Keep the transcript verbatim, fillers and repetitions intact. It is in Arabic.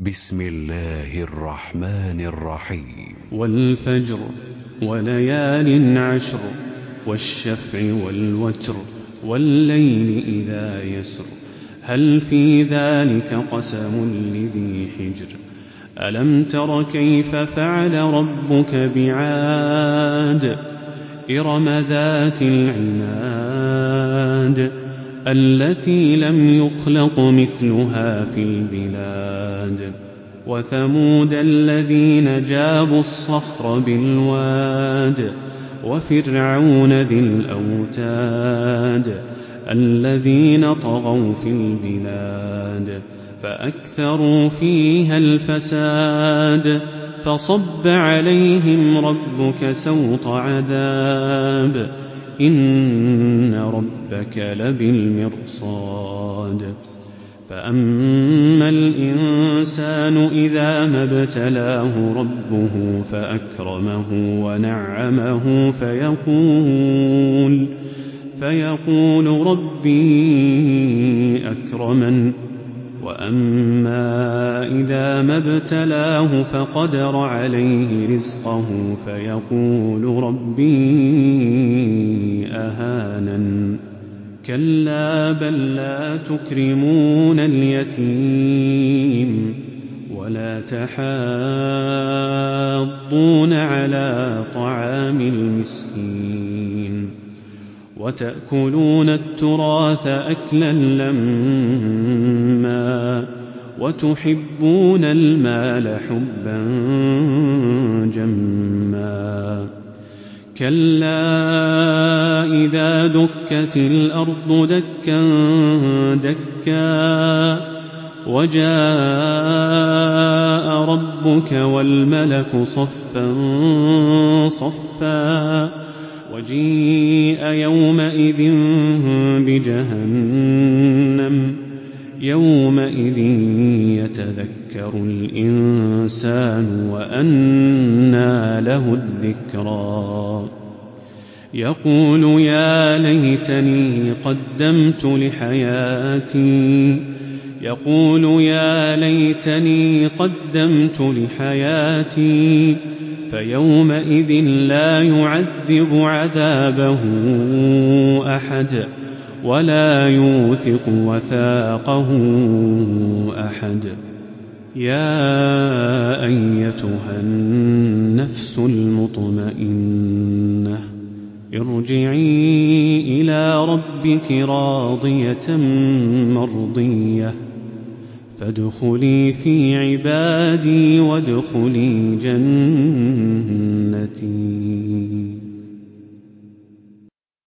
بسم الله الرحمن الرحيم. والفجر وليال عشر والشفع والوتر والليل إذا يسر هل في ذلك قسم لذي حجر ألم تر كيف فعل ربك بعاد إرم ذات العماد التي لم يخلق مثلها في البلاد وثمود الذين جابوا الصخر بالواد وفرعون ذي الأوتاد الذين طغوا في البلاد فأكثروا فيها الفساد فصب عليهم ربك سوط عذاب إن ربك لبالمرصاد فأما الإنسان إذا ما ابتلاه ربه فأكرمه ونعمه فيقول, فيقول ربي أكرمن وأما إذا ما ابتلاه فقدر عليه رزقه فيقول ربي أهانن كلا بل لا تكرمون اليتيم ولا تحاضون على طعام المسكين وتأكلون التراث أكلا لما وتحبون المال حبا جما كلا إذا دكت الأرض دكا دكا وجاء ربك والملك صفا صفا وجيء يومئذ بجهنم يومئذ يتذكر الإنسان وأنى له الذكرى يقول يا ليتني قدمت لحياتي يقول يا ليتني قدمت لحياتي فيومئذ لا يعذب عذابه أحد ولا يوثق وثاقه أحد يا أيتها النفس المطمئنة ارجعي إلى ربك راضية مرضية فادخلي في عبادي وادخلي جنتي